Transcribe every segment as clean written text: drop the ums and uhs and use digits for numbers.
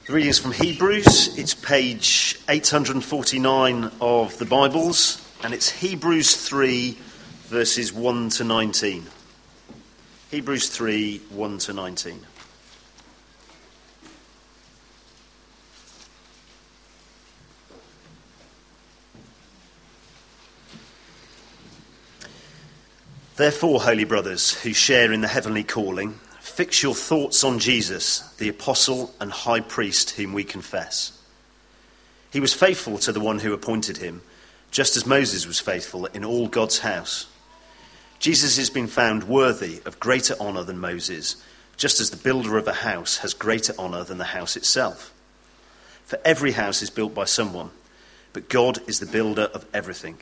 The reading is from Hebrews. It's page 849 of the Bibles, and it's Hebrews 3, verses 1 to 19. Hebrews 3, 1 to 19. Therefore, holy brothers, who share in the heavenly calling, fix your thoughts on Jesus, the apostle and high priest whom we confess. He was faithful to the one who appointed him, just as Moses was faithful in all God's house. Jesus has been found worthy of greater honour than Moses, just as the builder of a house has greater honour than the house itself. For every house is built by someone, but God is the builder of everything.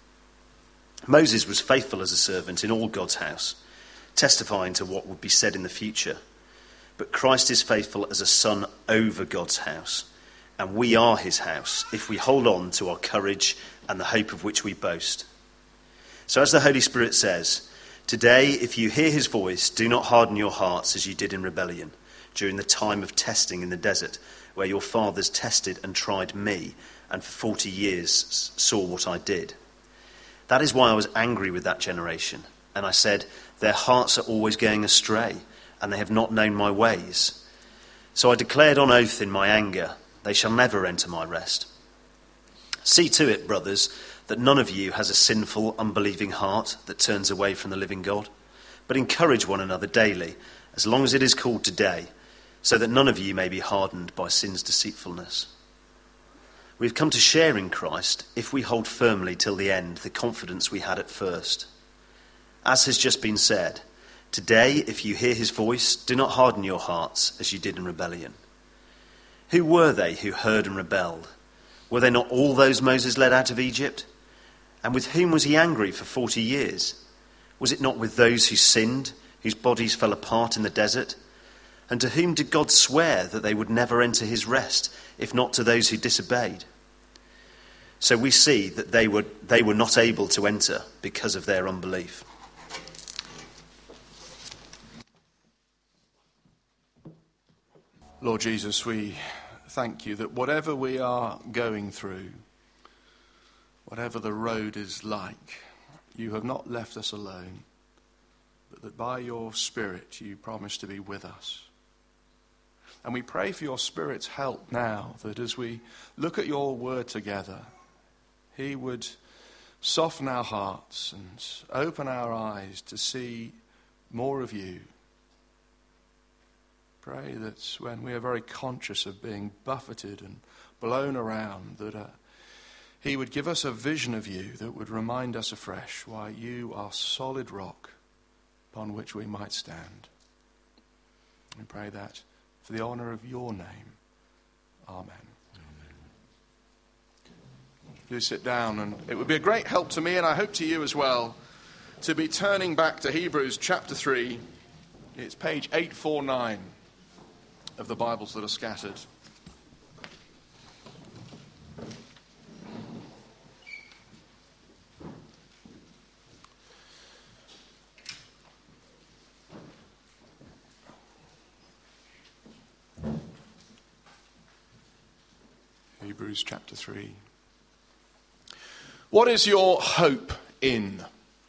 Moses was faithful as a servant in all God's house, testifying to what would be said in the future. But Christ is faithful as a son over God's house, and we are his house if we hold on to our courage and the hope of which we boast. So as the Holy Spirit says, today if you hear his voice, do not harden your hearts as you did in rebellion during the time of testing in the desert, where your fathers tested and tried me, and for 40 years saw what I did. That is why I was angry with that generation, and I said, their hearts are always going astray, and they have not known my ways. So I declared on oath in my anger, they shall never enter my rest. See to it, brothers, that none of you has a sinful, unbelieving heart that turns away from the living God, but encourage one another daily, as long as it is called today, so that none of you may be hardened by sin's deceitfulness. We have come to share in Christ if we hold firmly till the end the confidence we had at first. As has just been said, today if you hear his voice, do not harden your hearts as you did in rebellion. Who were they who heard and rebelled? Were they not all those Moses led out of Egypt? And with whom was he angry for 40 years? Was it not with those who sinned, whose bodies fell apart in the desert? And to whom did God swear that they would never enter his rest, if not to those who disobeyed? So we see that they were not able to enter because of their unbelief. Lord Jesus, we thank you that whatever we are going through, whatever the road is like, you have not left us alone, but that by your Spirit you promise to be with us. And we pray for your Spirit's help now, that as we look at your word together, he would soften our hearts and open our eyes to see more of you. Pray that when we are very conscious of being buffeted and blown around, that he would give us a vision of you that would remind us afresh why you are solid rock upon which we might stand. We pray that for the honour of your name. Amen. Do sit down, and it would be a great help to me, and I hope to you as well, to be turning back to Hebrews chapter 3. It's page 849 of the Bibles that are scattered. Hebrews chapter 3. What is your hope in?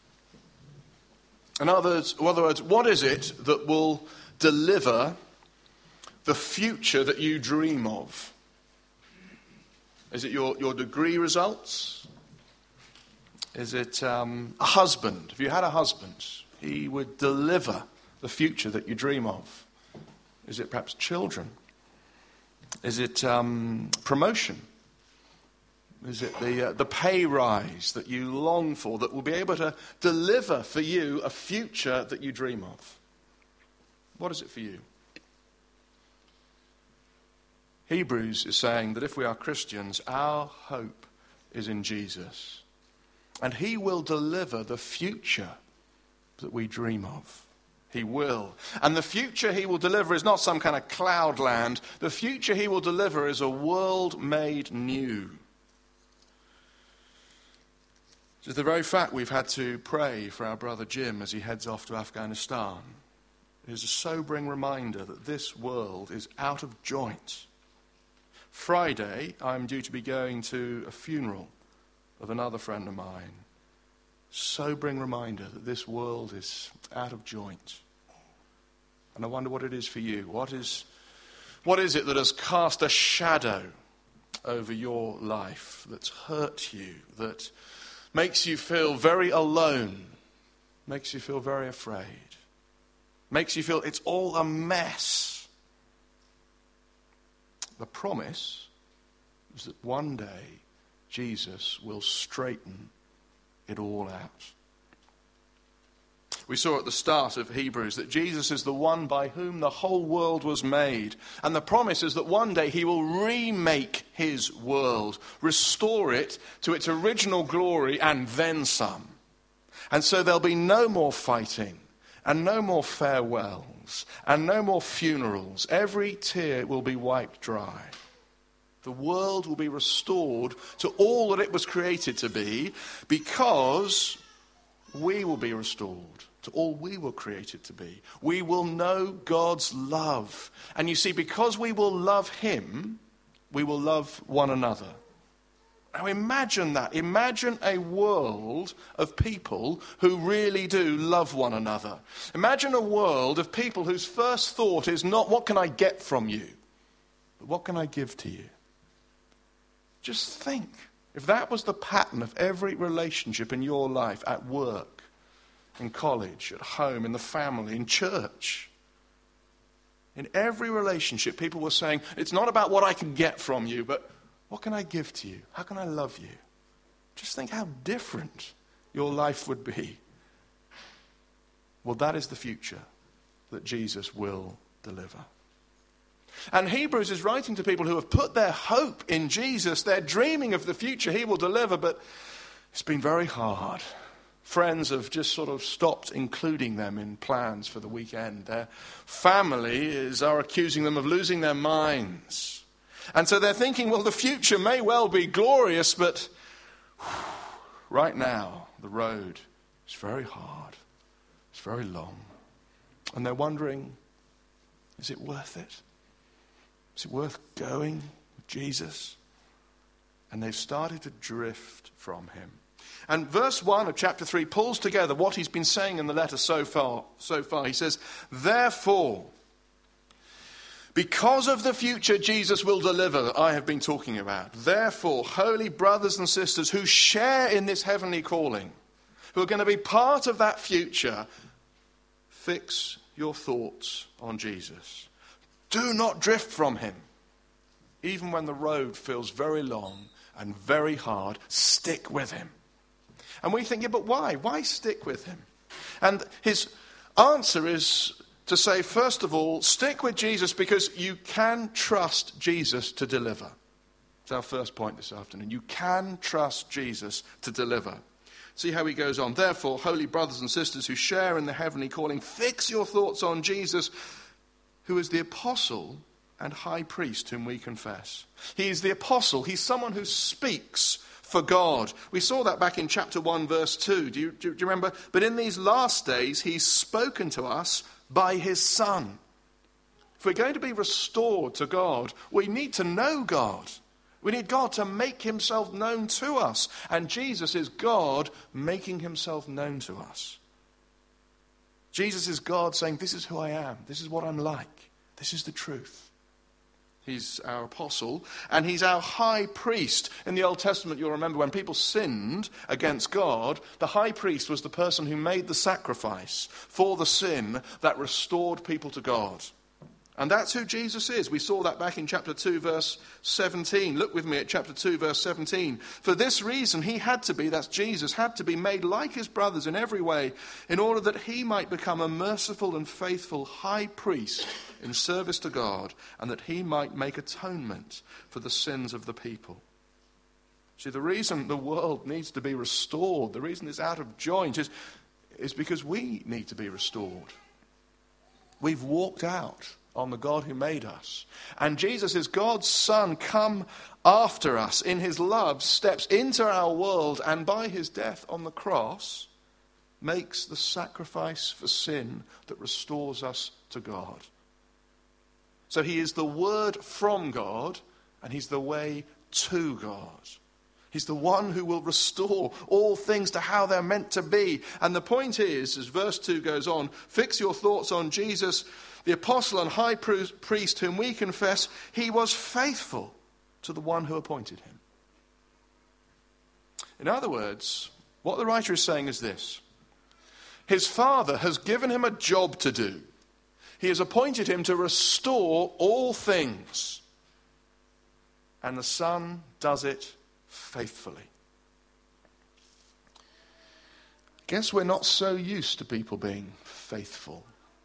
In other words, what is it that will deliver the future that you dream of? Is it your degree results? Is it a husband? If you had a husband, he would deliver the future that you dream of. Is it perhaps children? Is it promotion? Is it the pay rise that you long for that will be able to deliver for you a future that you dream of? What is it for you? Hebrews is saying that if we are Christians, our hope is in Jesus. And he will deliver the future that we dream of. He will. And the future he will deliver is not some kind of cloud land. The future he will deliver is a world made new. It's the very fact we've had to pray for our brother Jim as he heads off to Afghanistan. It is a sobering reminder that this world is out of joint. Friday, I'm due to be going to a funeral of another friend of mine. Sobering reminder that this world is out of joint. And I wonder what it is for you. What is it that has cast a shadow over your life, that's hurt you, that makes you feel very alone, makes you feel very afraid, makes you feel it's all a mess? The promise is that one day Jesus will straighten it all out. We saw at the start of Hebrews that Jesus is the one by whom the whole world was made. And the promise is that one day he will remake his world, restore it to its original glory and then some. And so there'll be no more fighting and no more farewells and no more funerals. Every tear will be wiped dry. The world will be restored to all that it was created to be, because we will be restored to all we were created to be. We will know God's love. And you see, because we will love him, we will love one another. Now imagine that. Imagine a world of people who really do love one another. Imagine a world of people whose first thought is not, what can I get from you? But what can I give to you? Just think, if that was the pattern of every relationship in your life, at work, in college, at home, in the family, in church. In every relationship, people were saying, it's not about what I can get from you, but what can I give to you? How can I love you? Just think how different your life would be. Well, that is the future that Jesus will deliver. And Hebrews is writing to people who have put their hope in Jesus. They're dreaming of the future he will deliver, but it's been very hard. Friends have just sort of stopped including them in plans for the weekend. Their families are accusing them of losing their minds. And so they're thinking, well, the future may well be glorious, but right now the road is very hard. It's very long. And they're wondering, is it worth it? Is it worth going with Jesus? And they've started to drift from him. And verse 1 of chapter 3 pulls together what he's been saying in the letter so far. He says, therefore, because of the future Jesus will deliver that I have been talking about, therefore, holy brothers and sisters who share in this heavenly calling, who are going to be part of that future, fix your thoughts on Jesus. Do not drift from him. Even when the road feels very long and very hard, stick with him. And we think, yeah, but why? Why stick with him? And his answer is to say, first of all, stick with Jesus because you can trust Jesus to deliver. It's our first point this afternoon. You can trust Jesus to deliver. See how he goes on. Therefore, holy brothers and sisters who share in the heavenly calling, fix your thoughts on Jesus, who is the apostle and high priest whom we confess. He is the apostle. He's someone who speaks for God. We saw that back in chapter 1, verse 2. Do you remember? But in these last days, he's spoken to us by his Son. If we're going to be restored to God, we need to know God. We need God to make himself known to us. And Jesus is God making himself known to us. Jesus is God saying, this is who I am. This is what I'm like. This is the truth. He's our apostle, and he's our high priest. In the Old Testament, you'll remember when people sinned against God, the high priest was the person who made the sacrifice for the sin that restored people to God. And that's who Jesus is. We saw that back in chapter 2, verse 17. Look with me at chapter 2, verse 17. For this reason, he had to be, that's Jesus, had to be made like his brothers in every way, in order that he might become a merciful and faithful high priest in service to God, and that he might make atonement for the sins of the people. See, the reason the world needs to be restored, the reason it's out of joint, is because we need to be restored. We've walked out on the God who made us. And Jesus is God's Son come after us in his love, steps into our world, and by his death on the cross makes the sacrifice for sin that restores us to God. So he is the word from God And he's the way to God. He's the one who will restore all things to how they're meant to be. And the point is, as verse 2 goes on, fix your thoughts on Jesus, the apostle and high priest whom we confess. He was faithful to the one who appointed him. In other words, what the writer is saying is this. His Father has given him a job to do. He has appointed him to restore all things. And the Son does it faithfully. Guess we're not so used to people being faithful.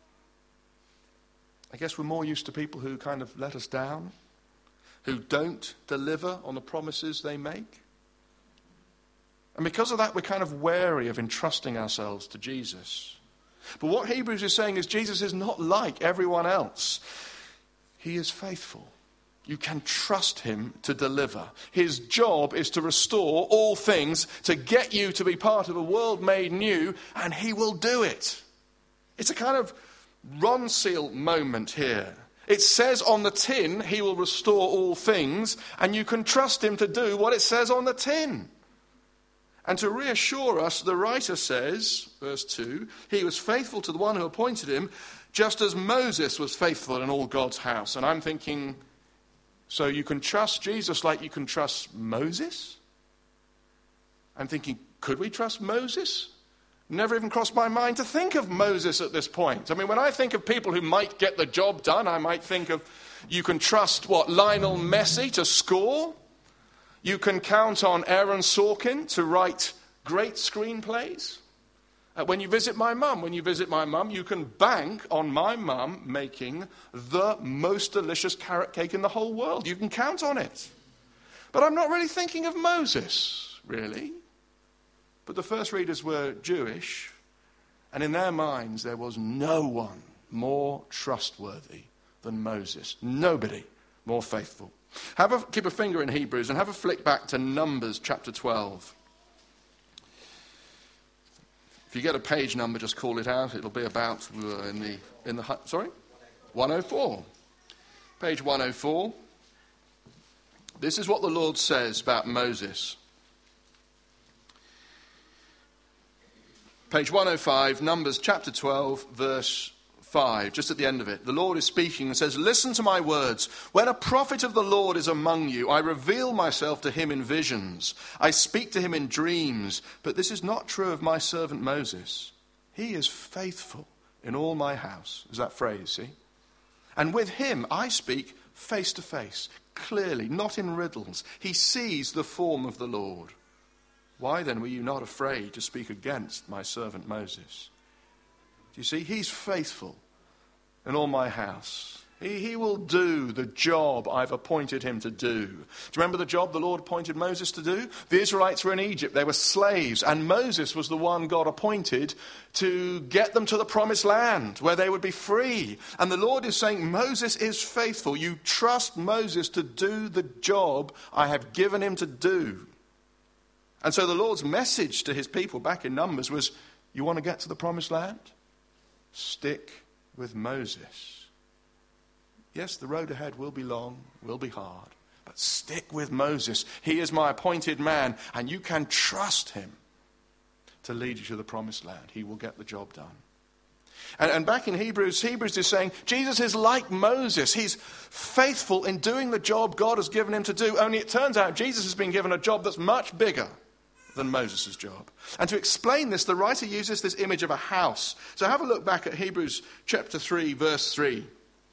I guess we're more used to people who kind of let us down, who don't deliver on the promises they make. And because of that, we're kind of wary of entrusting ourselves to Jesus. But what Hebrews is saying is Jesus is not like everyone else. He is faithful. You can trust him to deliver. His job is to restore all things, to get you to be part of a world made new, and he will do it. It's a kind of Ronseal moment here. It says on the tin, he will restore all things, and you can trust him to do what it says on the tin. And to reassure us, the writer says, verse 2, he was faithful to the one who appointed him, just as Moses was faithful in all God's house. And I'm thinking, so you can trust Jesus like you can trust Moses? I'm thinking, could we trust Moses? Never even crossed my mind to think of Moses at this point. I mean, when I think of people who might get the job done, I might think of, you can trust, Lionel Messi to score? You can count on Aaron Sorkin to write great screenplays? When you visit my mum, you can bank on my mum making the most delicious carrot cake in the whole world. You can count on it. But I'm not really thinking of Moses, really. But the first readers were Jewish, and in their minds there was no one more trustworthy than Moses. Nobody more faithful. Keep a finger in Hebrews and have a flick back to Numbers chapter 12. If you get a page number, just call it out. It'll be about 104. Page 104. This is what the Lord says about Moses. Page 105, Numbers chapter 12, verse 5, just at the end of it. The Lord is speaking and says, listen to my words. When a prophet of the Lord is among you, I reveal myself to him in visions. I speak to him in dreams. But this is not true of my servant Moses. He is faithful in all my house. Is that phrase, see? And with him I speak face to face, clearly, not in riddles. He sees the form of the Lord. Why then were you not afraid to speak against my servant Moses? Do you see? He's faithful in all my house. He will do the job I've appointed him to do. Do you remember the job the Lord appointed Moses to do? The Israelites were in Egypt. They were slaves. And Moses was the one God appointed to get them to the promised land where they would be free. And the Lord is saying, Moses is faithful. You trust Moses to do the job I have given him to do. And so the Lord's message to his people back in Numbers was, you want to get to the promised land? Stick with Moses. Yes, the road ahead will be long, will be hard, but stick with Moses. He is my appointed man, and you can trust him to lead you to the promised land. He will get the job done. And back in Hebrews is saying, Jesus is like Moses. He's faithful in doing the job God has given him to do, only it turns out Jesus has been given a job that's much bigger than Moses' job. And to explain this, the writer uses this image of a house. So have a look back at Hebrews chapter 3, verse 3.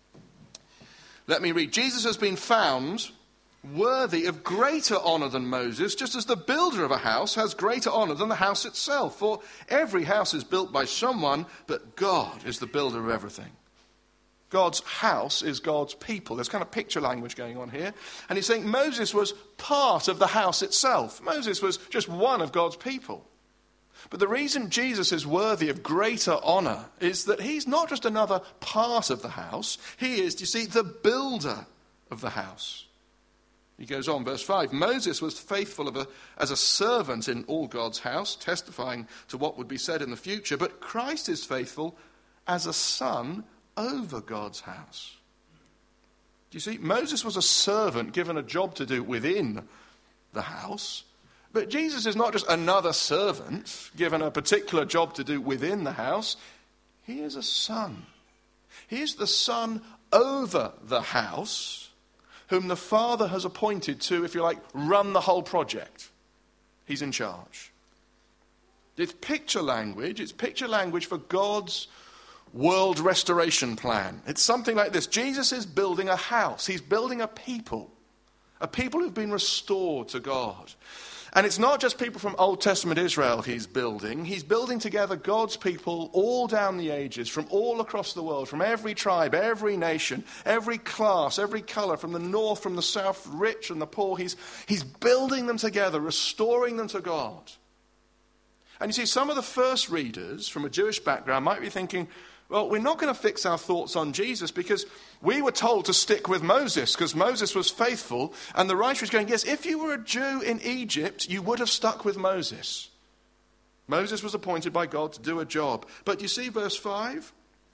Let me read. Jesus has been found worthy of greater honor than Moses, just as the builder of a house has greater honor than the house itself. For every house is built by someone, but God is the builder of everything. God's house is God's people. There's kind of picture language going on here. And he's saying Moses was part of the house itself. Moses was just one of God's people. But the reason Jesus is worthy of greater honor is that he's not just another part of the house. He is, you see, the builder of the house. He goes on, verse 5. Moses was faithful as a servant in all God's house, testifying to what would be said in the future. But Christ is faithful as a son over God's house. You see, Moses was a servant given a job to do within the house. But Jesus is not just another servant given a particular job to do within the house. He is a son. He is the son over the house, whom the Father has appointed to, if you like, run the whole project. He's in charge. It's picture language. It's picture language for God's world restoration plan. It's something like this. Jesus is building a house. He's building a people who've been restored to God. And it's not just people from Old Testament Israel he's building. He's building together God's people all down the ages, from all across the world, from every tribe, every nation, every class, every colour, from the north, from the south, rich and the poor. He's building them together, restoring them to God. And you see, some of the first readers from a Jewish background might be thinking, well, we're not going to fix our thoughts on Jesus because we were told to stick with Moses because Moses was faithful. And the writer is going, yes, if you were a Jew in Egypt, you would have stuck with Moses. Moses was appointed by God to do a job. But you see verse 5?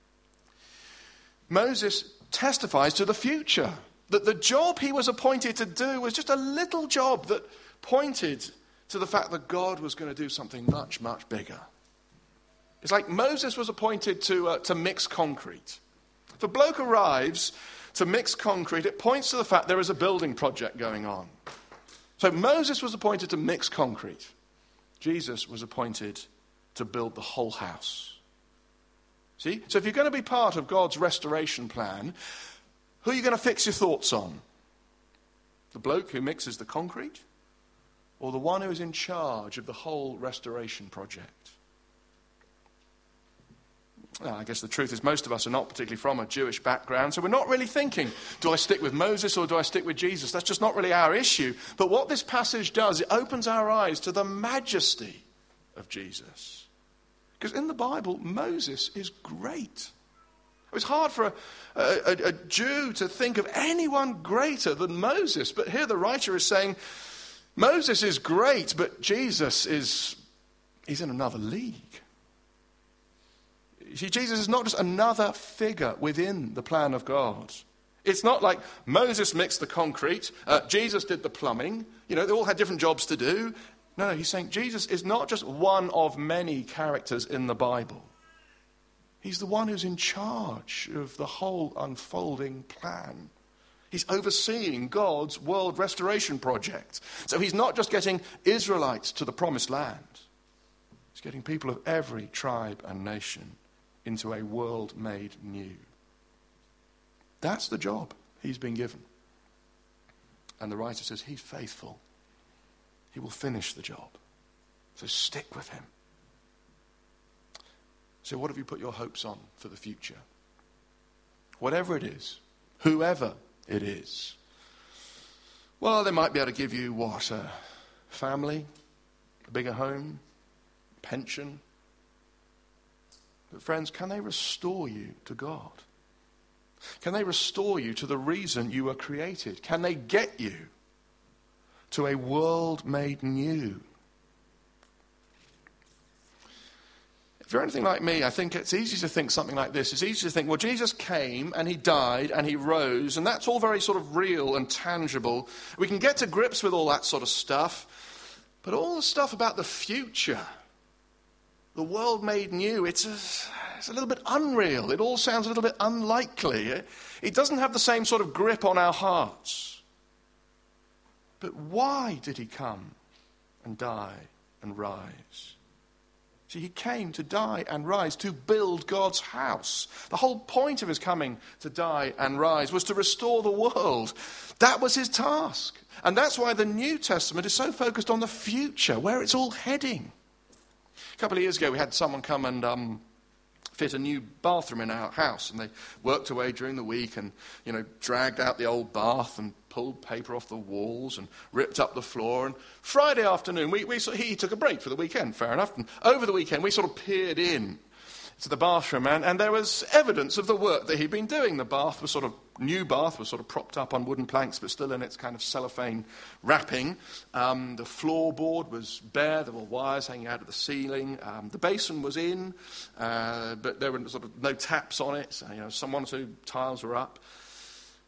Moses testifies to the future. That the job he was appointed to do was just a little job that pointed to the fact that God was going to do something much, much bigger. It's like Moses was appointed to mix concrete. If a bloke arrives to mix concrete, it points to the fact there is a building project going on. So Moses was appointed to mix concrete. Jesus was appointed to build the whole house. See? So if you're going to be part of God's restoration plan, who are you going to fix your thoughts on? The bloke who mixes the concrete? Or the one who is in charge of the whole restoration project? Well, I guess the truth is most of us are not particularly from a Jewish background, so we're not really thinking, do I stick with Moses or do I stick with Jesus? That's just not really our issue. But what this passage does, it opens our eyes to the majesty of Jesus. Because in the Bible, Moses is great. It was hard for a Jew to think of anyone greater than Moses. But here the writer is saying, Moses is great, but Jesus he's in another league. You see, Jesus is not just another figure within the plan of God. It's not like Moses mixed the concrete, Jesus did the plumbing. You know, they all had different jobs to do. No, he's saying Jesus is not just one of many characters in the Bible. He's the one who's in charge of the whole unfolding plan. He's overseeing God's world restoration project. So he's not just getting Israelites to the promised land. He's getting people of every tribe and nation into a world made new. That's the job he's been given. And the writer says he's faithful. He will finish the job. So stick with him. So what have you put your hopes on for the future? Whatever it is, whoever it is. Well, they might be able to give you what? A family, a bigger home, pension. But friends, can they restore you to God? Can they restore you to the reason you were created? Can they get you to a world made new? If you're anything like me, I think it's easy to think something like this. It's easy to think, well, Jesus came and he died and he rose, and that's all very sort of real and tangible. We can get to grips with all that sort of stuff. But all the stuff about the future, the world made new, it's a little bit unreal. It all sounds a little bit unlikely. It doesn't have the same sort of grip on our hearts. But why did he come and die and rise? See, he came to die and rise to build God's house. The whole point of his coming to die and rise was to restore the world. That was his task. And that's why the New Testament is so focused on the future, where it's all heading. A couple of years ago, we had someone come and fit a new bathroom in our house, and they worked away during the week and, dragged out the old bath and pulled paper off the walls and ripped up the floor. And Friday afternoon, he took a break for the weekend, fair enough. And over the weekend, we sort of peered in to the bathroom, and there was evidence of the work that he'd been doing. The new bath was sort of propped up on wooden planks, but still in its kind of cellophane wrapping. The floorboard was bare. There were wires hanging out of the ceiling. The basin was in, but there were sort of no taps on it. So, one or two tiles were up.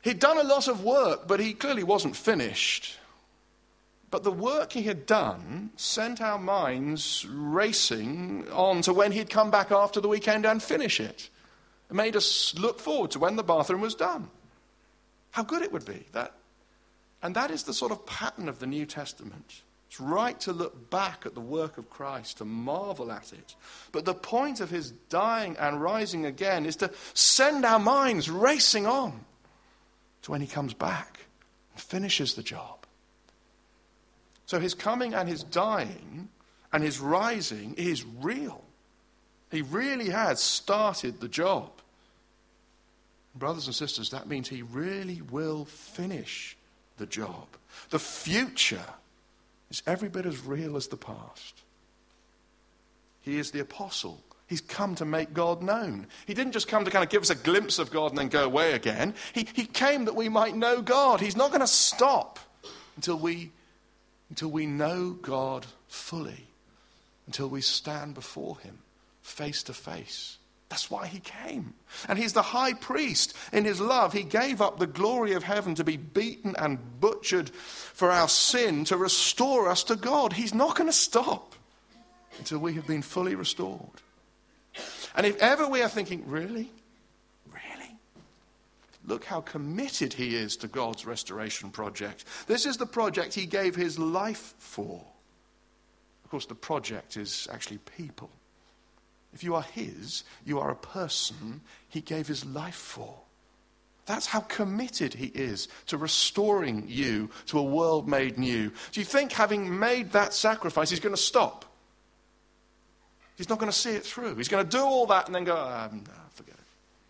He'd done a lot of work, but he clearly wasn't finished. But the work he had done sent our minds racing on to when he'd come back after the weekend and finish it. It made us look forward to when the bathroom was done. How good it would be. And that is the sort of pattern of the New Testament. It's right to look back at the work of Christ, to marvel at it. But the point of his dying and rising again is to send our minds racing on to when he comes back and finishes the job. So his coming and his dying and his rising is real. He really has started the job. Brothers and sisters, that means he really will finish the job. The future is every bit as real as the past. He is the apostle. He's come to make God known. He didn't just come to kind of give us a glimpse of God and then go away again. He came that we might know God. He's not going to stop until we know God fully, until we stand before him face to face. That's why he came. And he's the high priest. In his love, he gave up the glory of heaven to be beaten and butchered for our sin, to restore us to God. He's not going to stop until we have been fully restored. And if ever we are thinking, really? Really? Look how committed he is to God's restoration project. This is the project he gave his life for. Of course, the project is actually people. If you are his, you are a person he gave his life for. That's how committed he is to restoring you to a world made new. Do you think having made that sacrifice, he's going to stop? He's not going to see it through. He's going to do all that and then go, no, forget it.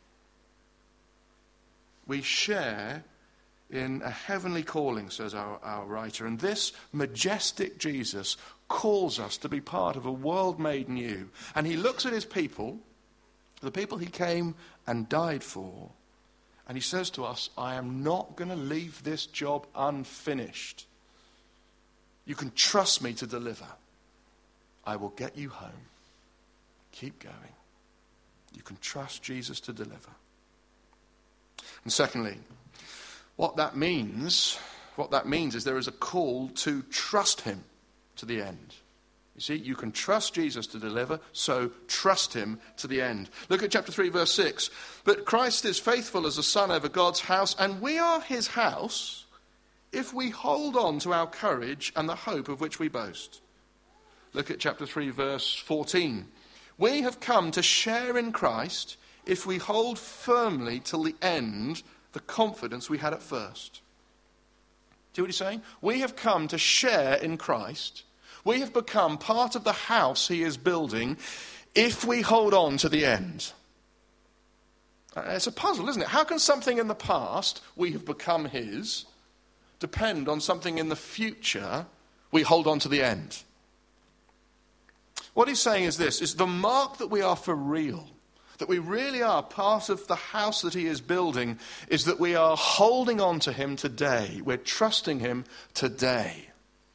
We share in a heavenly calling, says our writer, and this majestic Jesus calls us to be part of a world made new. And he looks at his people, the people he came and died for, and he says to us, I am not going to leave this job unfinished. You can trust me to deliver. I will get you home. Keep going. You can trust Jesus to deliver. And secondly, what that means is there is a call to trust him to the end. You see, you can trust Jesus to deliver, so trust him to the end. Look at chapter 3, verse 6. But Christ is faithful as a son over God's house, and we are his house if we hold on to our courage and the hope of which we boast. Look at chapter 3, verse 14. We have come to share in Christ if we hold firmly till the end the confidence we had at first. Do you know what he's saying? We have come to share in Christ. We have become part of the house he is building if we hold on to the end. It's a puzzle, isn't it? How can something in the past, we have become his, depend on something in the future, we hold on to the end? What he's saying is this, is the mark that we are for real, that we really are part of the house that he is building, is that we are holding on to him today. We're trusting him today.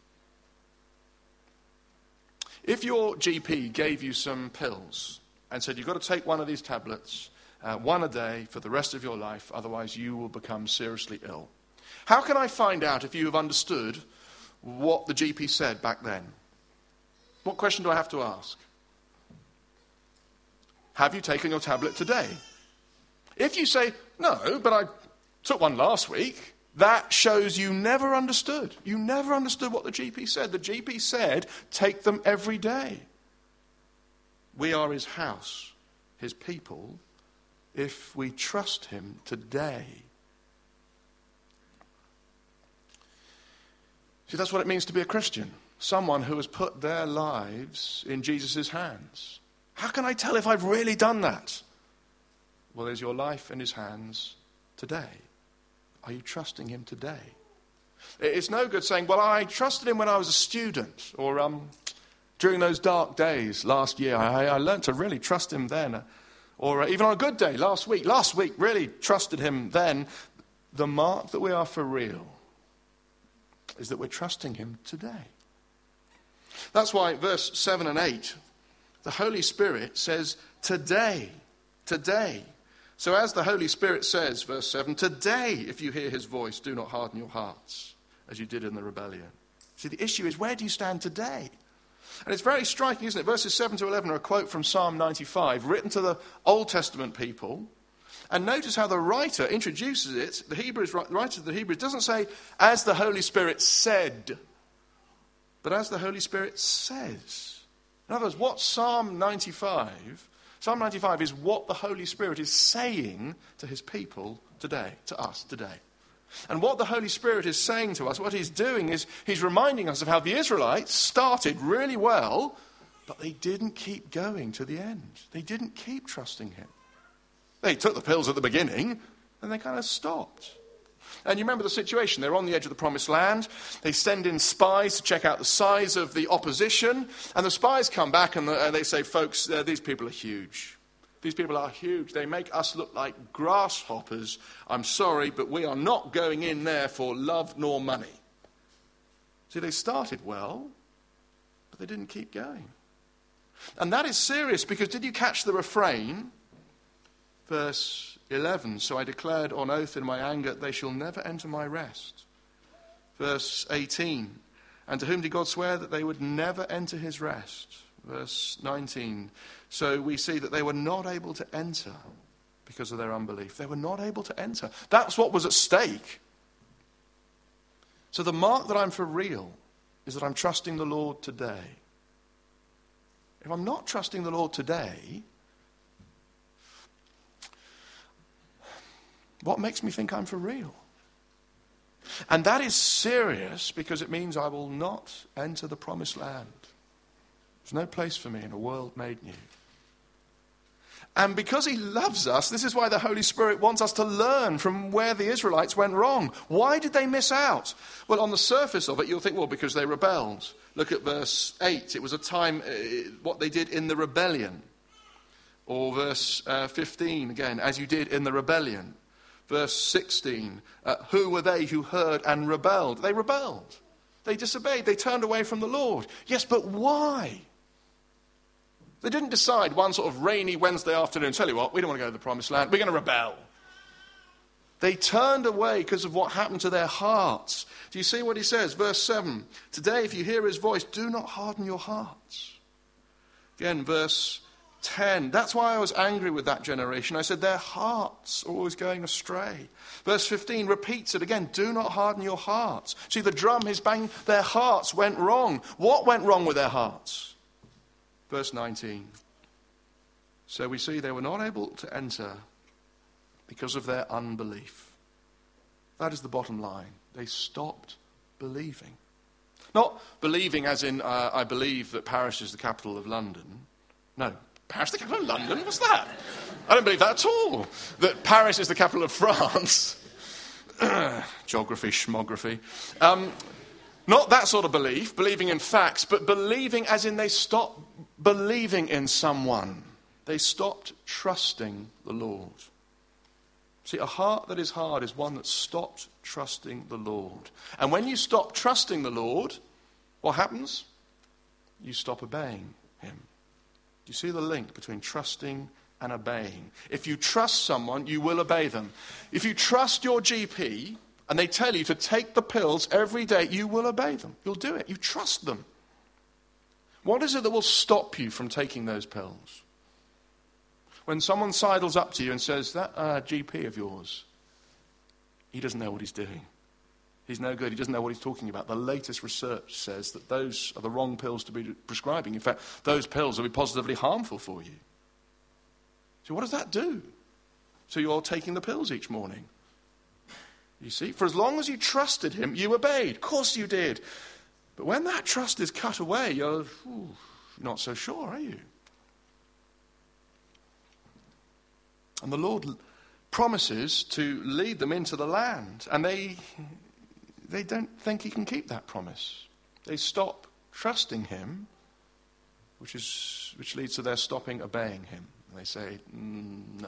If your GP gave you some pills and said, you've got to take one of these tablets, one a day for the rest of your life, otherwise you will become seriously ill. How can I find out if you have understood what the GP said back then? What question do I have to ask? Have you taken your tablet today? If you say, no, but I took one last week, that shows you never understood. You never understood what the GP said. The GP said, take them every day. We are his house, his people, if we trust him today. See, that's what it means to be a Christian. Someone who has put their lives in Jesus' hands. How can I tell if I've really done that? Well, there's your life in his hands today. Are you trusting him today? It's no good saying, well, I trusted him when I was a student, or during those dark days last year, I learned to really trust him then, or even on a good day last week, really trusted him then. The mark that we are for real is that we're trusting him today. That's why verse 7 and 8, the Holy Spirit says, today. So as the Holy Spirit says, verse 7, today, if you hear his voice, do not harden your hearts, as you did in the rebellion. See, the issue is, where do you stand today? And it's very striking, isn't it? Verses 7 to 11 are a quote from Psalm 95, written to the Old Testament people. And notice how the writer introduces it. The writer of the Hebrews doesn't say, as the Holy Spirit said, but as the Holy Spirit says. In other words, what Psalm 95 is what the Holy Spirit is saying to his people today, to us today. And what the Holy Spirit is saying to us, what he's doing is he's reminding us of how the Israelites started really well, but they didn't keep going to the end. They didn't keep trusting him. They took the pills at the beginning, and they kind of stopped. And you remember the situation. They're on the edge of the promised land. They send in spies to check out the size of the opposition. And the spies come back and they say, folks, these people are huge. These people are huge. They make us look like grasshoppers. I'm sorry, but we are not going in there for love nor money. See, they started well, but they didn't keep going. And that is serious, because did you catch the refrain? Verse 11, so I declared on oath in my anger, they shall never enter my rest. Verse 18, and to whom did God swear that they would never enter his rest? Verse 19, so we see that they were not able to enter because of their unbelief. They were not able to enter. That's what was at stake. So the mark that I'm for real is that I'm trusting the Lord today. If I'm not trusting the Lord today, what makes me think I'm for real? And that is serious, because it means I will not enter the promised land. There's no place for me in a world made new. And because he loves us, this is why the Holy Spirit wants us to learn from where the Israelites went wrong. Why did they miss out? Well, on the surface of it, you'll think, well, because they rebelled. Look at verse 8. It was a time, what they did in the rebellion. Or verse 15, again, as you did in the rebellion. Verse 16, who were they who heard and rebelled? They rebelled. They disobeyed. They turned away from the Lord. Yes, but why? They didn't decide one sort of rainy Wednesday afternoon, tell you what, we don't want to go to the promised land. We're going to rebel. They turned away because of what happened to their hearts. Do you see what he says? Verse 7, today if you hear his voice, do not harden your hearts. Again, verse 10. That's why I was angry with that generation. I said, their hearts are always going astray. Verse 15 repeats it again. Do not harden your hearts. See, the drum is banging. Their hearts went wrong. What went wrong with their hearts? Verse 19. So we see they were not able to enter because of their unbelief. That is the bottom line. They stopped believing. Not believing as in, I believe that Paris is the capital of London. No. Paris, the capital of London? What's that? I don't believe that at all. That Paris is the capital of France. Geography, schmography. Not that sort of belief, believing in facts, but believing as in they stopped believing in someone. They stopped trusting the Lord. See, a heart that is hard is one that stopped trusting the Lord. And when you stop trusting the Lord, what happens? You stop obeying him. You see the link between trusting and obeying. If you trust someone, you will obey them. If you trust your GP and they tell you to take the pills every day, you will obey them. You'll do it. You trust them. What is it that will stop you from taking those pills? When someone sidles up to you and says, that GP of yours, he doesn't know what he's doing. He's no good. He doesn't know what he's talking about. The latest research says that those are the wrong pills to be prescribing. In fact, those pills will be positively harmful for you. So what does that do? So you're taking the pills each morning. You see, for as long as you trusted him, you obeyed. Of course you did. But when that trust is cut away, you're not so sure, are you? And the Lord promises to lead them into the land. And they don't think he can keep that promise. They stop trusting him, which leads to their stopping obeying him. And they say, no.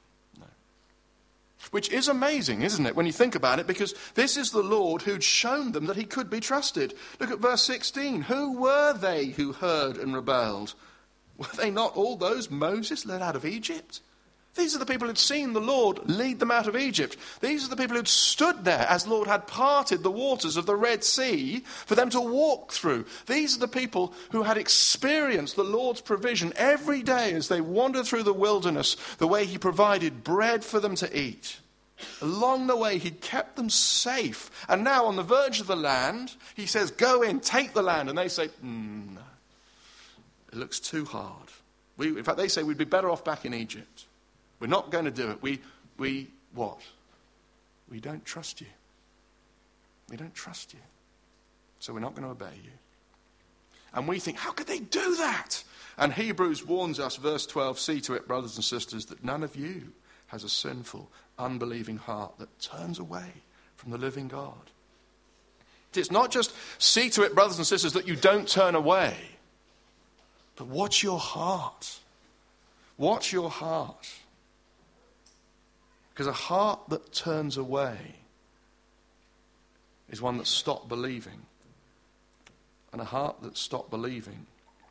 Which is amazing, isn't it, when you think about it? Because this is the Lord who'd shown them that he could be trusted. Look at verse 16. Who were they who heard and rebelled? Were they not all those Moses led out of Egypt? These are the people who'd seen the Lord lead them out of Egypt. These are the people who'd stood there as the Lord had parted the waters of the Red Sea for them to walk through. These are the people who had experienced the Lord's provision every day as they wandered through the wilderness, the way he provided bread for them to eat. Along the way, he'd kept them safe. And now on the verge of the land, he says, go in, take the land. And they say, no, it looks too hard. In fact, they say we'd be better off back in Egypt. We're not going to do it. We what? We don't trust you. We don't trust you. So we're not going to obey you. And we think, how could they do that? And Hebrews warns us, verse 12, see to it, brothers and sisters, that none of you has a sinful, unbelieving heart that turns away from the living God. It's not just see to it, brothers and sisters, that you don't turn away, but watch your heart. Watch your heart. Because a heart that turns away is one that stopped believing. And a heart that stopped believing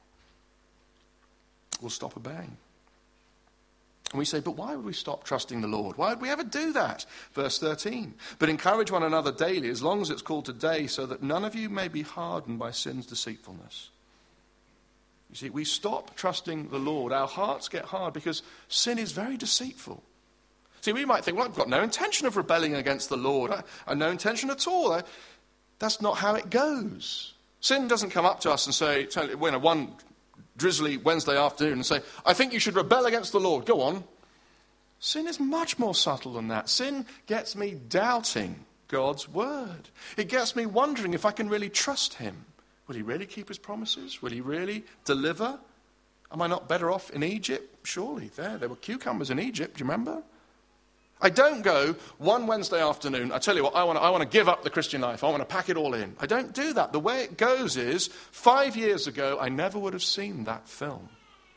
will stop obeying. And we say, but why would we stop trusting the Lord? Why would we ever do that? Verse 13. But encourage one another daily, as long as it's called today, so that none of you may be hardened by sin's deceitfulness. You see, we stop trusting the Lord. Our hearts get hard because sin is very deceitful. See, we might think, well, I've got no intention of rebelling against the Lord. I have no intention at all. That's not how it goes. Sin doesn't come up to us and say, one drizzly Wednesday afternoon and say, I think you should rebel against the Lord. Go on. Sin is much more subtle than that. Sin gets me doubting God's word. It gets me wondering if I can really trust him. Will he really keep his promises? Will he really deliver? Am I not better off in Egypt? Surely. There were cucumbers in Egypt, do you remember? I don't go one Wednesday afternoon, I tell you what, I want to give up the Christian life. I want to pack it all in. I don't do that. The way it goes is, 5 years ago, I never would have seen that film.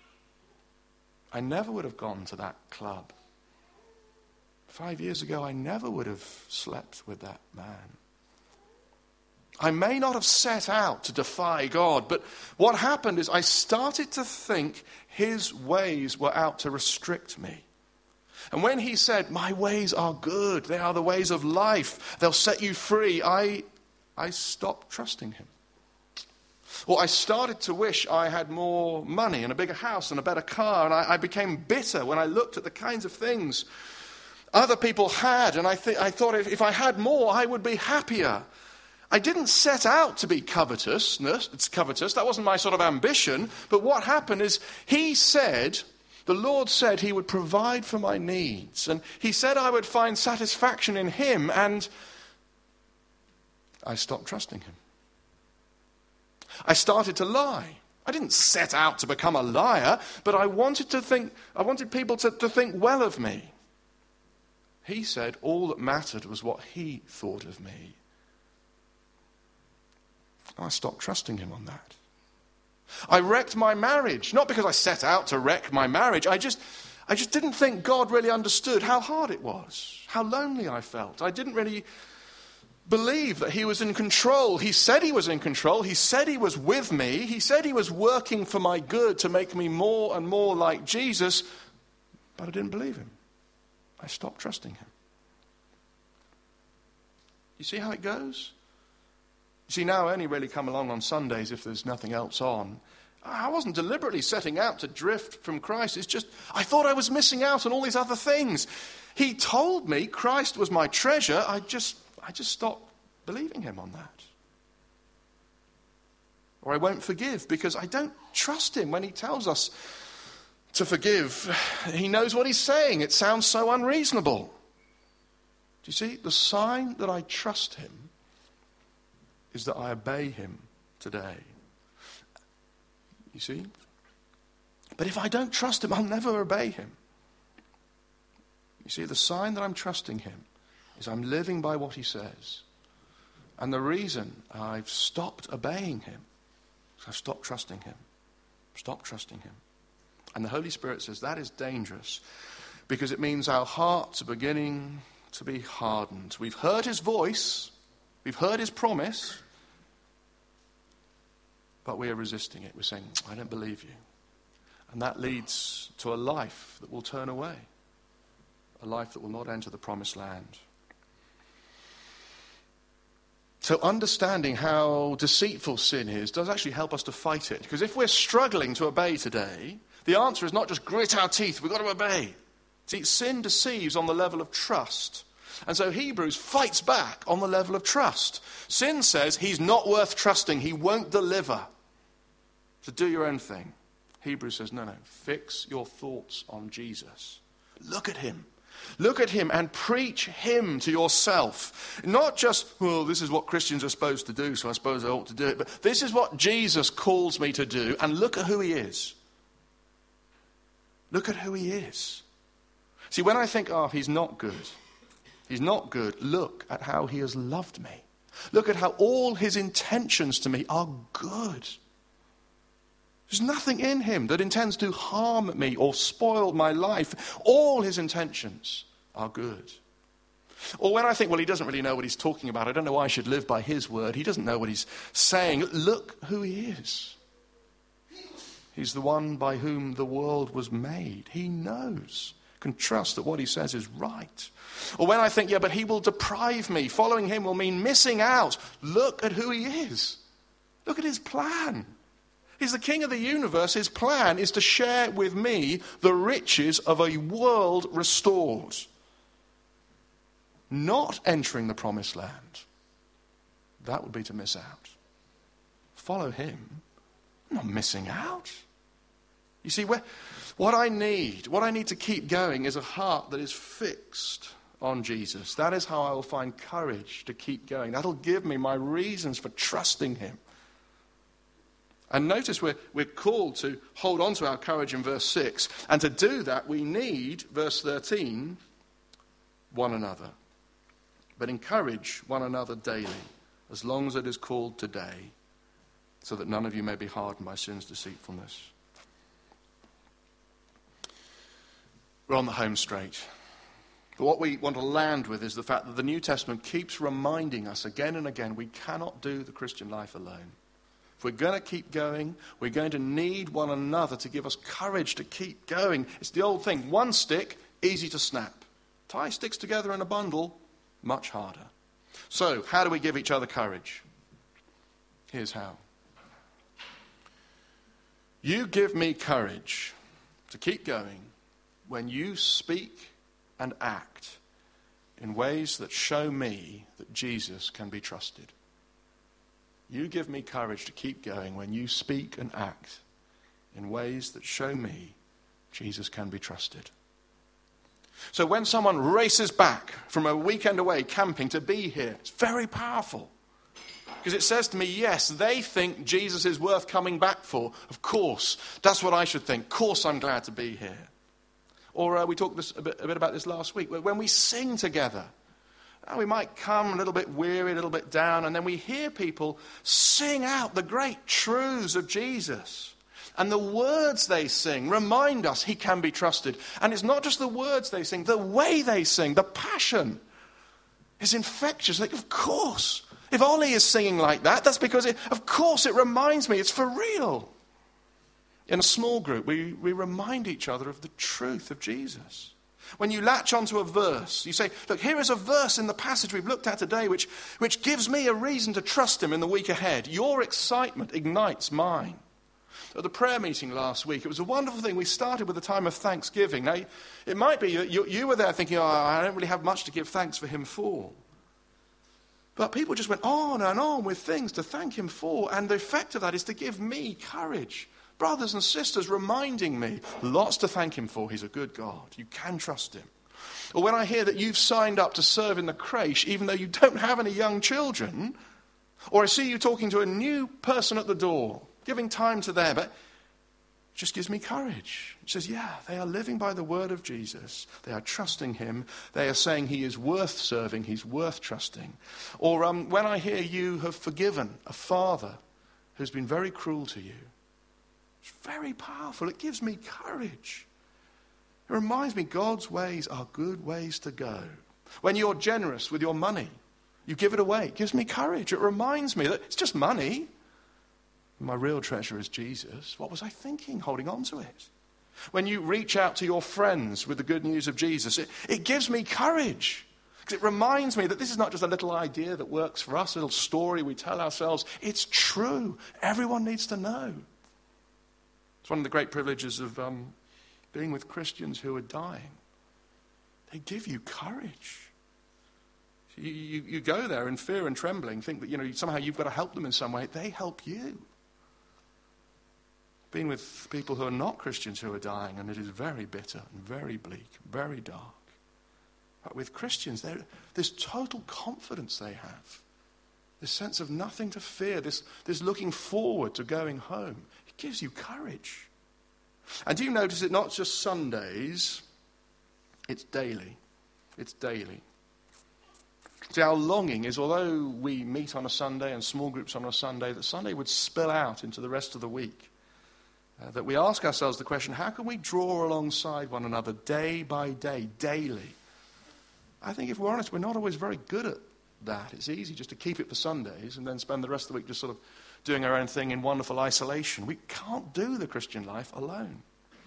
I never would have gone to that club. 5 years ago, I never would have slept with that man. I may not have set out to defy God, but what happened is I started to think his ways were out to restrict me. And when he said, my ways are good, they are the ways of life, they'll set you free, I stopped trusting him. Or I started to wish I had more money and a bigger house and a better car, and I became bitter when I looked at the kinds of things other people had, and I thought if I had more, I would be happier. I didn't set out to be covetous. That wasn't my sort of ambition. But what happened is the Lord said he would provide for my needs. And he said I would find satisfaction in him. And I stopped trusting him. I started to lie. I didn't set out to become a liar, but I wanted people to think well of me. He said all that mattered was what he thought of me. I stopped trusting him on that. I wrecked my marriage, not because I set out to wreck my marriage. I just didn't think God really understood how hard it was, how lonely I felt. I didn't really believe that he was in control. He said he was in control. He said he was with me. He said he was working for my good to make me more and more like Jesus, but I didn't believe him. I stopped trusting him. You see how it goes? See, now I only really come along on Sundays if there's nothing else on. I wasn't deliberately setting out to drift from Christ. It's just, I thought I was missing out on all these other things. He told me Christ was my treasure. I just stopped believing him on that. Or I won't forgive because I don't trust him when he tells us to forgive. He knows what he's saying. It sounds so unreasonable. Do you see? The sign that I trust him is that I obey him today. You see? But if I don't trust him, I'll never obey him. You see, the sign that I'm trusting him is I'm living by what he says. And the reason I've stopped obeying him is I've stopped trusting him. Stop trusting him. And the Holy Spirit says that is dangerous because it means our hearts are beginning to be hardened. We've heard his voice. We've heard his promise, but we are resisting it. We're saying, I don't believe you. And that leads to a life that will turn away. a life that will not enter the promised land. So understanding how deceitful sin is does actually help us to fight it. Because if we're struggling to obey today, the answer is not just grit our teeth, we've got to obey. See, sin deceives on the level of trust. And so Hebrews fights back on the level of trust. Sin says he's not worth trusting, he won't deliver. So do your own thing. Hebrews says, no, fix your thoughts on Jesus. Look at him. Look at him and preach him to yourself. Not just, well, this is what Christians are supposed to do, so I suppose I ought to do it. But this is what Jesus calls me to do, and look at who he is. Look at who he is. See, when I think, he's not good, look at how he has loved me. Look at how all his intentions to me are good. There's nothing in him that intends to harm me or spoil my life. All his intentions are good. Or when I think, well, he doesn't really know what he's talking about. I don't know why I should live by his word. He doesn't know what he's saying. Look who he is. He's the one by whom the world was made. He knows, can trust that what he says is right. Or when I think, yeah, but he will deprive me. Following him will mean missing out. Look at who he is. Look at his plan. He's the king of the universe. His plan is to share with me the riches of a world restored. Not entering the promised land. That would be to miss out. Follow him. I'm not missing out. You see, what I need to keep going is a heart that is fixed on Jesus. That is how I will find courage to keep going. That'll give me my reasons for trusting him. And notice we're called to hold on to our courage in verse 6. And to do that, we need, verse 13, one another. But encourage one another daily, as long as it is called today, so that none of you may be hardened by sin's deceitfulness. We're on the home straight. But what we want to land with is the fact that the New Testament keeps reminding us again and again we cannot do the Christian life alone. If we're going to keep going, we're going to need one another to give us courage to keep going. It's the old thing, one stick, easy to snap. Tie sticks together in a bundle, much harder. So, how do we give each other courage? Here's how. You give me courage to keep going when you speak and act in ways that show me that Jesus can be trusted. You give me courage to keep going when you speak and act in ways that show me Jesus can be trusted. So when someone races back from a weekend away camping to be here, it's very powerful. Because it says to me, yes, they think Jesus is worth coming back for. Of course, that's what I should think. Of course I'm glad to be here. Or we talked a bit about this last week. When we sing together, we might come a little bit weary, a little bit down, and then we hear people sing out the great truths of Jesus. And the words they sing remind us he can be trusted. And it's not just the words they sing, the way they sing, the passion is infectious. Like, of course, if Ollie is singing like that, that's because, of course, it reminds me it's for real. In a small group, we remind each other of the truth of Jesus. When you latch onto a verse, you say, look, here is a verse in the passage we've looked at today which gives me a reason to trust him in the week ahead. Your excitement ignites mine. At the prayer meeting last week, it was a wonderful thing. We started with a time of thanksgiving. Now, it might be you were there thinking, I don't really have much to give thanks for him for. But people just went on and on with things to thank him for. And the effect of that is to give me courage. Brothers and sisters reminding me, lots to thank him for. He's a good God. You can trust him. Or when I hear that you've signed up to serve in the creche, even though you don't have any young children, or I see you talking to a new person at the door, giving time to them, but it just gives me courage. It says, yeah, they are living by the word of Jesus. They are trusting him. They are saying he is worth serving. He's worth trusting. Or when I hear you have forgiven a father who's been very cruel to you, it's very powerful. It gives me courage. It reminds me God's ways are good ways to go. When you're generous with your money, you give it away. It gives me courage. It reminds me that it's just money. My real treasure is Jesus. What was I thinking holding on to it? When you reach out to your friends with the good news of Jesus, it gives me courage. Because it reminds me that this is not just a little idea that works for us, a little story we tell ourselves. It's true. Everyone needs to know. It's one of the great privileges of being with Christians who are dying. They give you courage. You go there in fear and trembling, think that somehow you've got to help them in some way. They help you. Being with people who are not Christians who are dying, and it is very bitter and very bleak, very dark. But with Christians, this total confidence they have, this sense of nothing to fear, this looking forward to going home, it gives you courage. And do you notice it not just Sundays, it's daily. It's daily. See, our longing is, although we meet on a Sunday and small groups on a Sunday, that Sunday would spill out into the rest of the week. That we ask ourselves the question, how can we draw alongside one another day by day, daily? I think if we're honest, we're not always very good at that. It's easy just to keep it for Sundays and then spend the rest of the week just sort of doing our own thing in wonderful isolation. We can't do the Christian life alone.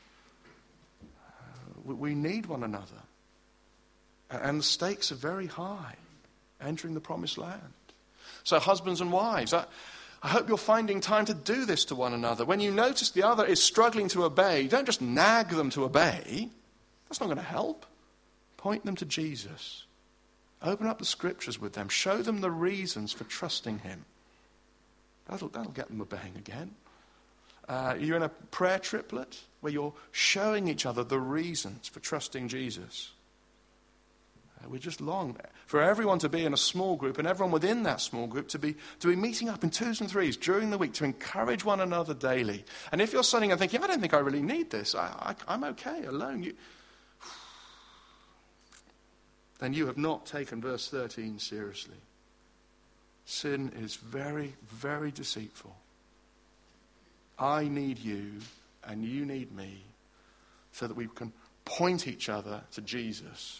We need one another. And the stakes are very high, entering the promised land. So husbands and wives, I hope you're finding time to do this to one another. When you notice the other is struggling to obey, don't just nag them to obey. That's not going to help. Point them to Jesus. Open up the scriptures with them. Show them the reasons for trusting him. That'll get them obeying again. You're in a prayer triplet where you're showing each other the reasons for trusting Jesus. We just long for everyone to be in a small group and everyone within that small group to be meeting up in twos and threes during the week to encourage one another daily. And if you're sitting and thinking, I don't think I really need this, I'm okay alone, then you have not taken verse 13 seriously. Sin is very, very deceitful. I need you and you need me so that we can point each other to Jesus.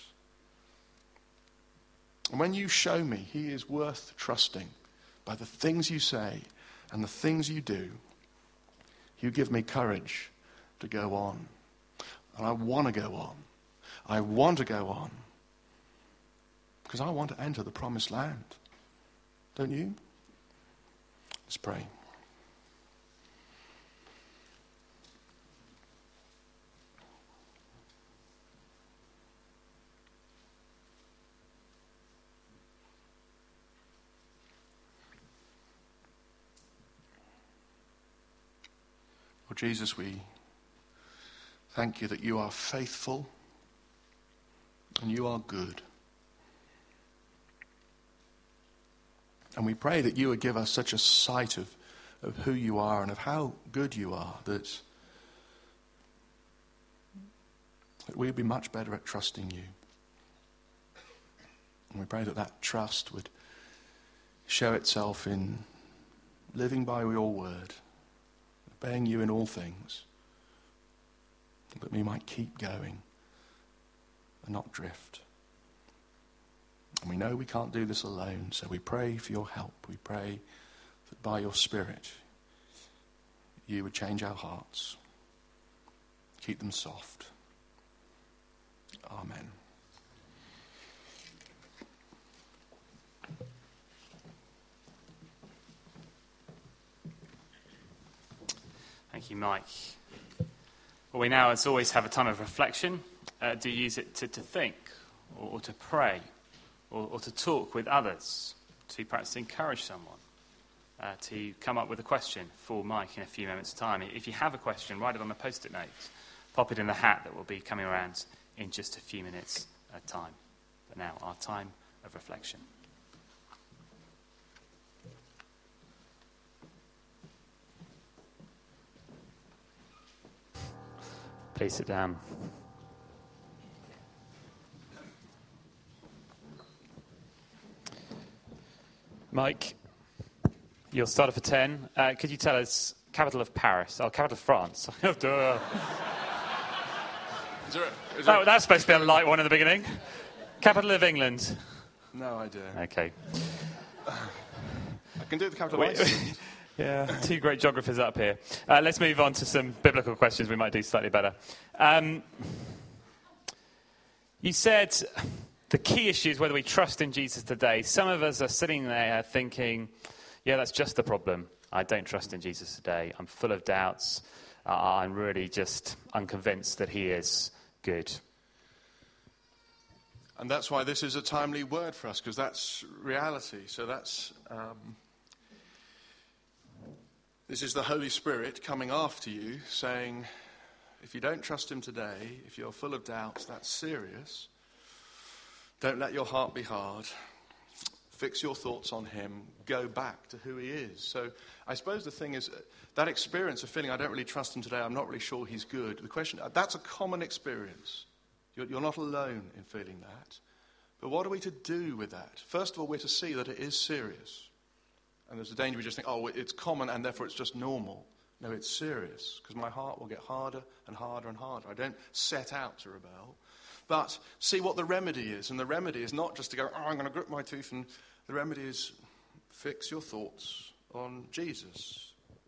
And when you show me he is worth trusting by the things you say and the things you do, you give me courage to go on. And I want to go on. I want to go on. Because I want to enter the promised land. Don't you? Let's pray. Lord Jesus, we thank you that you are faithful and you are good. And we pray that you would give us such a sight of who you are and of how good you are that we would be much better at trusting you. And we pray that that trust would show itself in living by your word, obeying you in all things, that we might keep going and not drift. And we know we can't do this alone, so we pray for your help. We pray that by your Spirit, you would change our hearts, keep them soft. Amen. Thank you, Mike. Well, we now, as always, have a time of reflection. Do you use it to think or to pray or to talk with others, to perhaps encourage someone, to come up with a question for Mike in a few moments' time? If you have a question, write it on a Post-it note. Pop it in the hat that will be coming around in just a few minutes' time. But now, our time of reflection. Please sit down. Mike, you're started for 10. Could you tell us capital of Paris? Oh, capital of France. That's supposed to be a light one in the beginning. Capital of England. No idea. Okay. I can do the capital of Iceland. Yeah, two great geographers up here. Let's move on to some biblical questions we might do slightly better. You said the key issue is whether we trust in Jesus today. Some of us are sitting there thinking, yeah, that's just the problem. I don't trust in Jesus today. I'm full of doubts. I'm really just unconvinced that he is good. And that's why this is a timely word for us, because that's reality. So this is the Holy Spirit coming after you, saying, if you don't trust him today, if you're full of doubts, that's serious. Don't let your heart be hard. Fix your thoughts on him. Go back to who he is. So I suppose the thing is, that experience of feeling I don't really trust him today, I'm not really sure he's good. The question, that's a common experience. You're not alone in feeling that. But what are we to do with that? First of all, we're to see that it is serious. And there's a danger we just think, oh, it's common and therefore it's just normal. No, it's serious, because my heart will get harder and harder and harder. I don't set out to rebel. But see what the remedy is. And the remedy is not just to go, I'm going to grit my teeth. And the remedy is fix your thoughts on Jesus.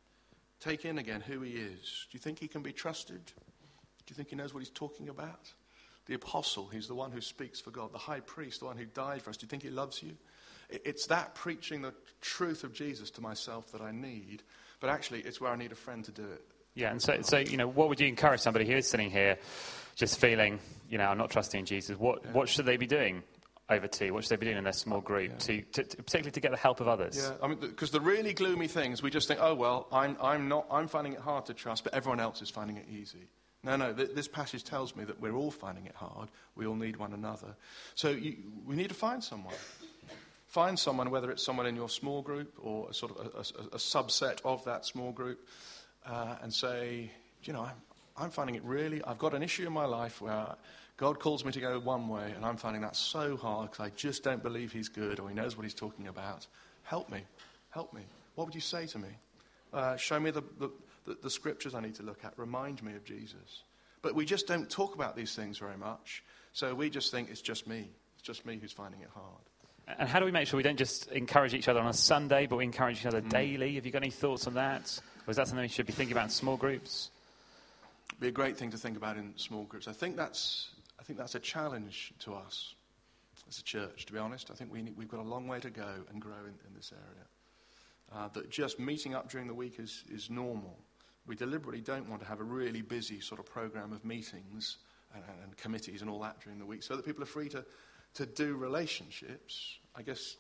Take in again who he is. Do you think he can be trusted? Do you think he knows what he's talking about? The apostle, he's the one who speaks for God. The high priest, the one who died for us. Do you think he loves you? It's that preaching the truth of Jesus to myself that I need. But actually, it's where I need a friend to do it. Yeah, and so what would you encourage somebody who is sitting here just feeling, I'm not trusting in Jesus? What should they be doing over tea? What should they be doing in their small group, to particularly to get the help of others? Yeah, I mean, because the really gloomy things, we just think, oh, well, I'm finding it hard to trust, but everyone else is finding it easy. No, this passage tells me that we're all finding it hard. We all need one another. So we need to find someone. Find someone, whether it's someone in your small group or a sort of a subset of that small group, and say, I'm finding it really, I've got an issue in my life where God calls me to go one way, and I'm finding that so hard because I just don't believe he's good or he knows what he's talking about. Help me. What would you say to me? Show me the scriptures I need to look at. Remind me of Jesus. But we just don't talk about these things very much, so we just think it's just me. It's just me who's finding it hard. And how do we make sure we don't just encourage each other on a Sunday, but we encourage each other daily? Have you got any thoughts on that? Or is that something we should be thinking about in small groups? It'd be a great thing to think about in small groups. I think that's a challenge to us as a church, to be honest. I think we've got a long way to go and grow in this area. That just meeting up during the week is normal. We deliberately don't want to have a really busy sort of program of meetings and committees and all that during the week, so that people are free to do relationships. I guess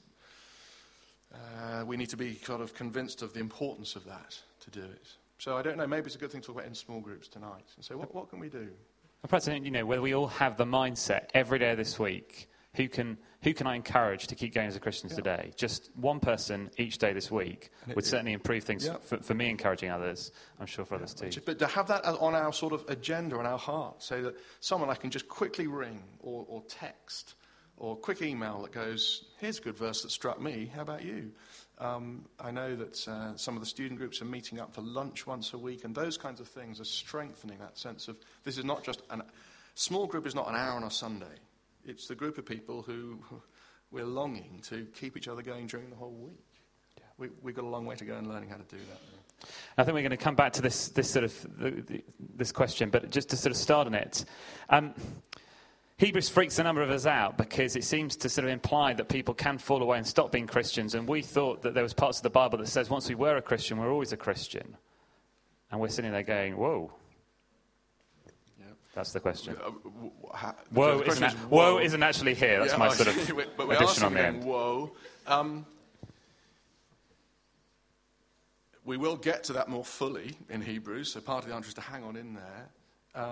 we need to be sort of convinced of the importance of that to do it. So I don't know, maybe it's a good thing to talk about in small groups tonight and say, what can we do? Perhaps, whether we all have the mindset every day of this week, who can I encourage to keep going as a Christian today? Just one person each day this week would certainly improve things for me encouraging others. I'm sure for others too. But to have that on our sort of agenda, on our heart, so that someone I can just quickly ring or text or quick email that goes, here's a good verse that struck me, how about you? I know that some of the student groups are meeting up for lunch once a week, and those kinds of things are strengthening that sense of, this is not just small group is not an hour on a Sunday. It's the group of people who we're longing to keep each other going during the whole week. Yeah. We've got a long way to go in learning how to do that. I think we're going to come back to this sort of this question, but just to sort of start on it. Hebrews freaks a number of us out because it seems to sort of imply that people can fall away and stop being Christians, and we thought that there was parts of the Bible that says once we were a Christian, we're always a Christian. And we're sitting there going, whoa. Yeah. That's the question. Woe isn't actually here. That's my sort of addition on the end. Whoa. We will get to that more fully in Hebrews, so part of the answer is to hang on in there.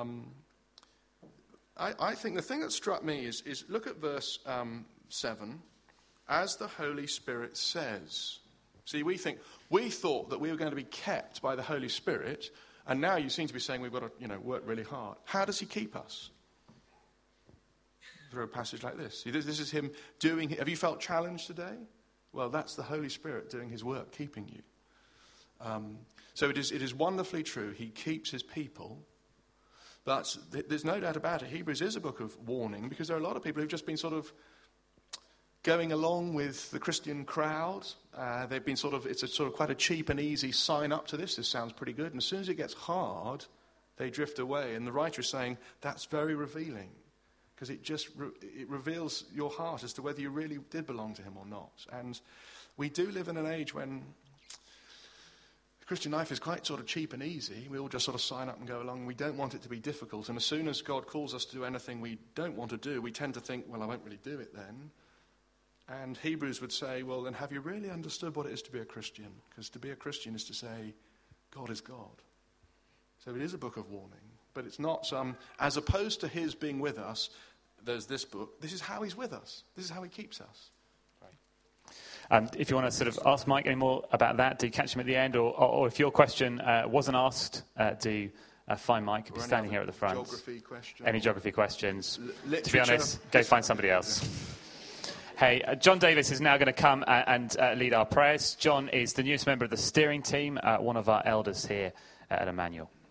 I think the thing that struck me is look at verse 7. As the Holy Spirit says. See, we thought that we were going to be kept by the Holy Spirit, and now you seem to be saying we've got to, work really hard. How does he keep us? Through a passage like this. See, this is him doing. Have you felt challenged today? Well, that's the Holy Spirit doing his work, keeping you. So it is wonderfully true. He keeps his people. But there's no doubt about it. Hebrews is a book of warning because there are a lot of people who've just been sort of going along with the Christian crowd they've been it's a sort of quite a cheap and easy sign up to this. This sounds pretty good. And as soon as it gets hard, they drift away. And the writer is saying that's very revealing, because it reveals your heart as to whether you really did belong to him or not. And we do live in an age when the Christian life is quite sort of cheap and easy. We all just sort of sign up and go along. We don't want it to be difficult. And as soon as God calls us to do anything we don't want to do, we tend to think, well, I won't really do it then. And Hebrews would say, well, then have you really understood what it is to be a Christian? Because to be a Christian is to say, God is God. So it is a book of warning. But it's not as opposed to his being with us, there's this book. This is how he's with us. This is how he keeps us. If you want to sort of ask Mike any more about that, do catch him at the end. Or if your question wasn't asked, do find Mike. He'll be standing here at the front. Geography questions. Any geography questions? To be honest, go find somebody else. Hey, John Davis is now going to come and lead our prayers. John is the newest member of the steering team, one of our elders here at Emmanuel.